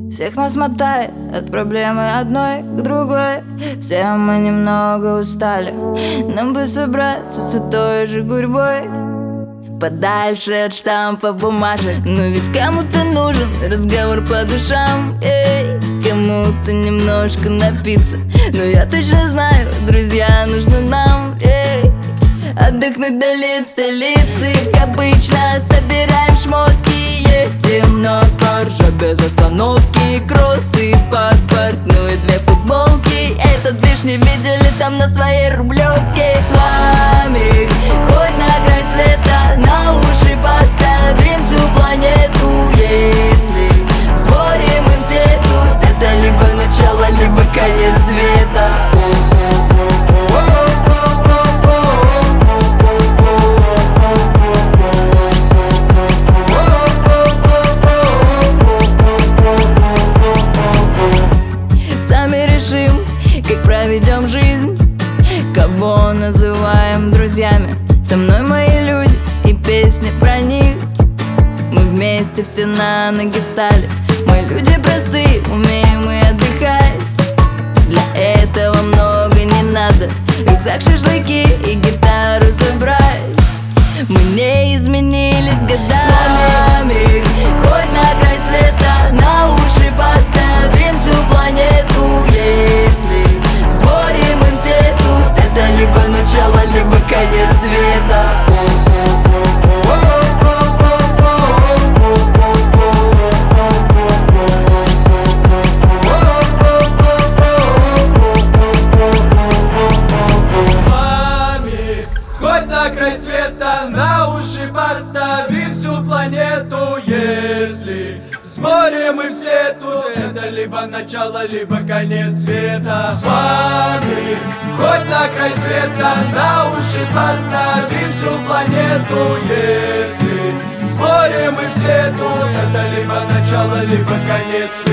Всех нас мотает от проблемы одной к другой. Все мы немного устали, нам бы собраться все той же гурьбой, подальше от штампа бумажек. Но ведь кому-то нужен разговор по душам, эй, кому-то немножко напиться. Но я точно знаю, друзья, нужно нам, эй, отдохнуть вдали от столицы. Как обычно, собираем шмотки, едем на Порше без остановки. Кроссы, паспорт, ну и 2 футболки. Этот движ не видели там на своей рублевке. С вами хоть на край света, на уши поставим всю планету. Если в сборе мы все тут, это либо начало, либо конец света. Как проведем жизнь, кого называем друзьями. Со мной мои люди и песни про них. Мы вместе все на ноги встали. Мы люди простые, умеем мы отдыхать. Для этого много не надо. Рюкзак, шашлыки и гитару забрать. Мы не изменились годами. Хоть на край света, на уши поставим всю планету. Если в сборе мы все тут, это либо начало, либо конец света. Хоть на край света, на уши поставим всю планету. Если в сборе мы все тут, это либо начало, либо конец света. С вами хоть на край света, на уши поставим всю планету. Если в сборе мы все тут, это либо начало, либо конец света.